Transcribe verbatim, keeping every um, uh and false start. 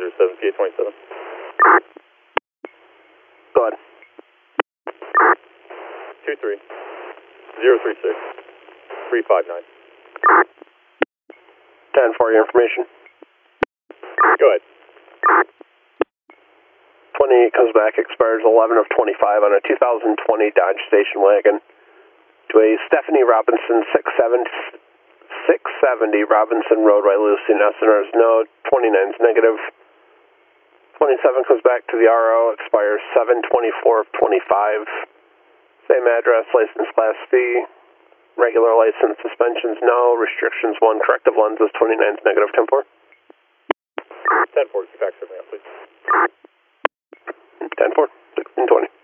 zero seven, P A twenty-seven. Go ahead. two three, zero three six, three five nine. ten for your information. Go ahead. twenty-eight comes back, expires eleven of twenty-five on a two thousand twenty Dodge Station Wagon to a Stephanie Robinson six seventy Robinson Roadway, Lucy Nesseners. No, twenty-nine is negative. twenty-seven comes back to the R O, expires seven twenty-four of twenty-five. Same address, license class B, regular license, suspensions no, restrictions one, corrective lenses, twenty-nine is negative, ten four. ten four, keep back to me, please. ten four, sixteen twenty.